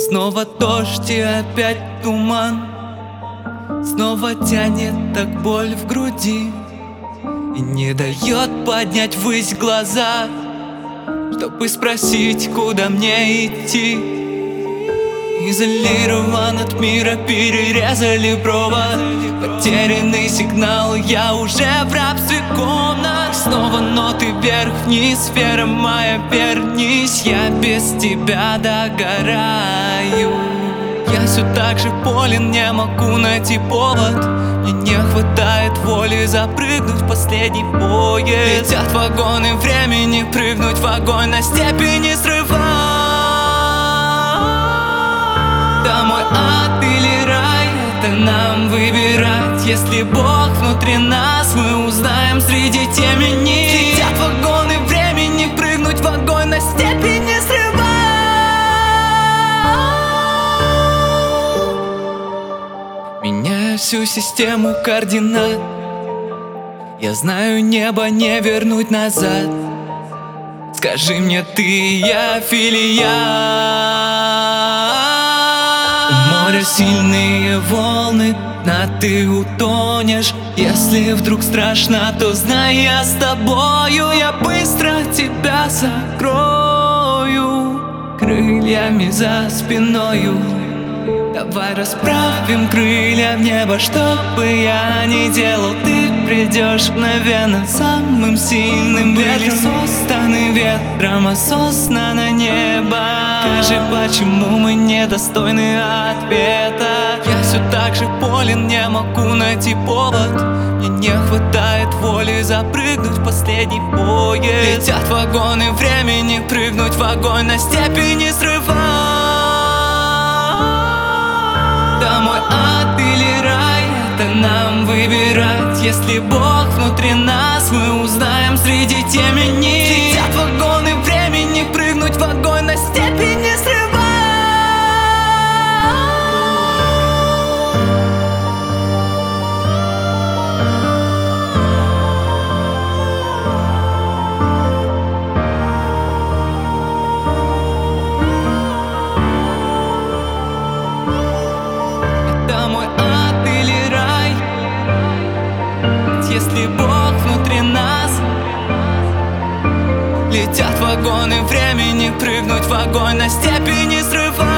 Снова дождь и опять туман. Снова тянет так боль в груди и не дает поднять ввысь глаза, чтобы спросить, куда мне идти. Изолирован от мира, перерезали провод. Потерянный сигнал, я уже в рабстве комнат. Снова ноты вверх-вниз, сфера моя, вернись. Я без тебя догораю. Я все так же полен, не могу найти повод. Мне не хватает воли запрыгнуть в последний поезд. Летят вагоны времени, прыгнуть в огонь на степени срыва. Домой, ад или рай, это нам выбирать. Если Бог внутри нас, мы узнаем среди темени. Летят вагоны времени, прыгнуть в огонь на степени срыва. Меняю всю систему координат. Я знаю, небо не вернуть назад. Скажи мне, ты я или я? У моря сильные волны, на ты утонешь. Если вдруг страшно, то знай, я с тобою. Я быстро тебя закрою крыльями за спиною. Давай расправим крылья в небо, что бы я ни делал, ты придешь мгновенно. Самым сильным ветром состаны ветром осознанно небо. Скажи, почему мы недостойны ответа? Я все так же полен, не могу найти повод. Мне не хватает воли запрыгнуть в последний поезд. Летят вагоны времени, прыгнуть в огонь на степени срыва. Домой, ад или рай, это нам выбирать. Если Бог внутри нас, мы узнаем среди темени. Летят вагоны времени, прыгнуть в огонь на степени срыва. Если Бог внутри нас, летят вагоны времени, прыгнуть в огонь на степени срыва.